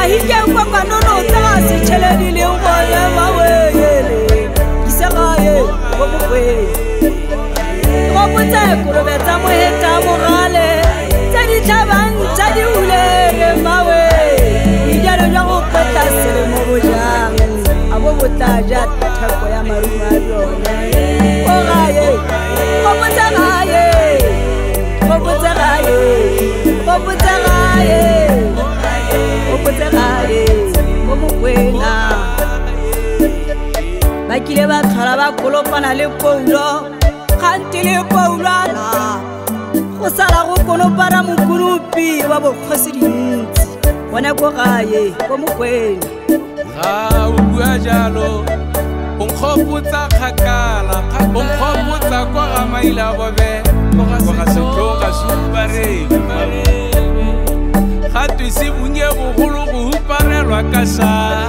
hike kwa kanono tsa se cheledi le ngole mawele isagaye go mokwe go botsa kurobetsa moheta mogale tsa di thabang tsa di ulele mawe dijalo ja go peta sele mo bojang abo botaja thako ya maruma yona o gae go botsa gae go botsa gae go botsa gae go botsa gae go mokwena ba kile ba tlhola ba kolopana le Paulo kganti le Paulo la go sala go konopara mokurupi wa bokgosi dintsi bona go gae go mokwena ga o bua jalo o nkgopotsa kgakala o nkgopotsa kwa ga maila bobe go ga setlo ga supare ga twise bunye go golo go huparelwa ka sa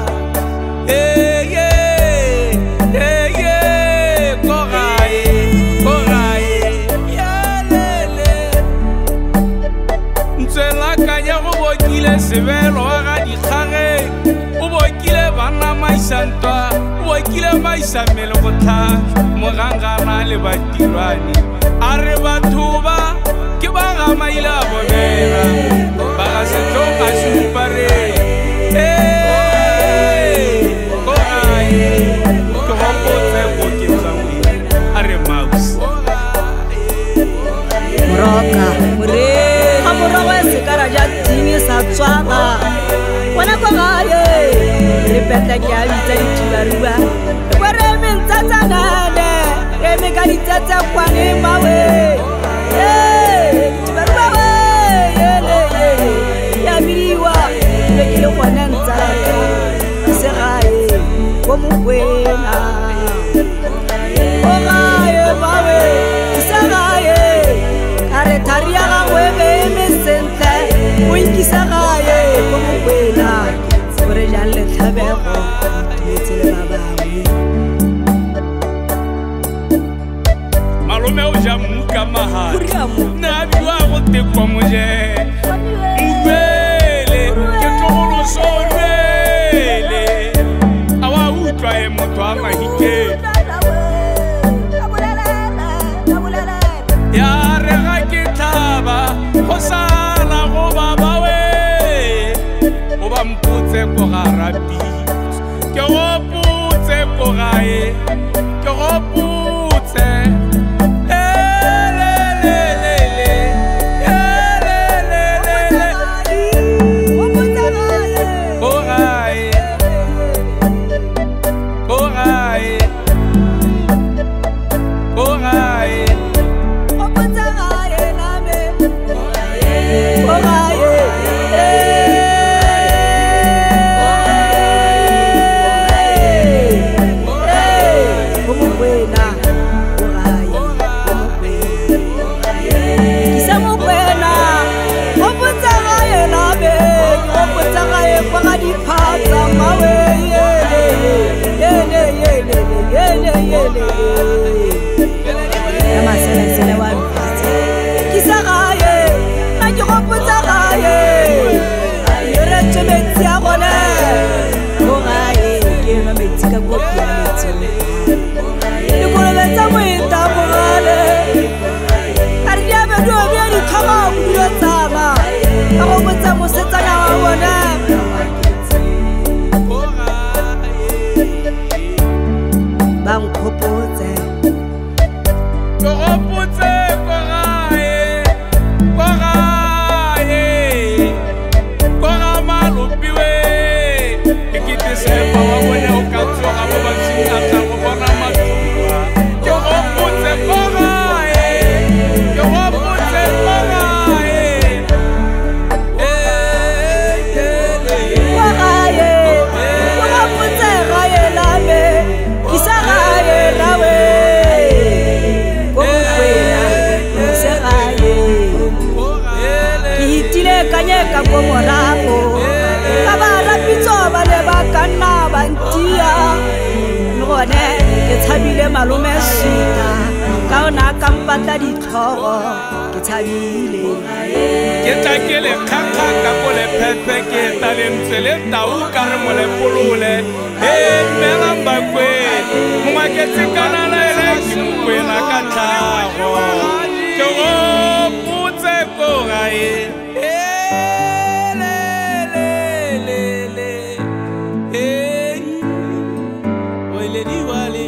sebelo ga dikgage o bokile bana maisantwa o bokile maisamele go tla mogangana le batirwane a re batho ba ke ba ga maila bonela ba ga setlo ga supare go gae ke gopotse go ke tsangwe a re mouse moroka more ga moroka se kara ja sa tswala bona go gae re peta ke a bitsa dithubarua go re mentsa ngane re me ka ditsa kwane mawe thubarua we ya biwa be ke le gona ntsa se gae go mokwena go gae mawe se gae are tharia ga we be me sente o ikisa gae go mokwena gore jale tlhabego tsele ba bangwe malome o ja muka mahala na biwa go tekwa moje mubele ke togolo sorele awa utlwa e motho a mahike ya re ga ke thaba go sala go baba we o ba mpotse go garapi ke go putse go gae ke go putse malome sita ka ona ka mpata ditlhogo ke thabile ke tla ke le khakha ka go le pheketa lentswe le tau ka re molepolole melang bakwena mongwaketse kanala ele ke mokwena ka tlhago ke go potse ko gae Wale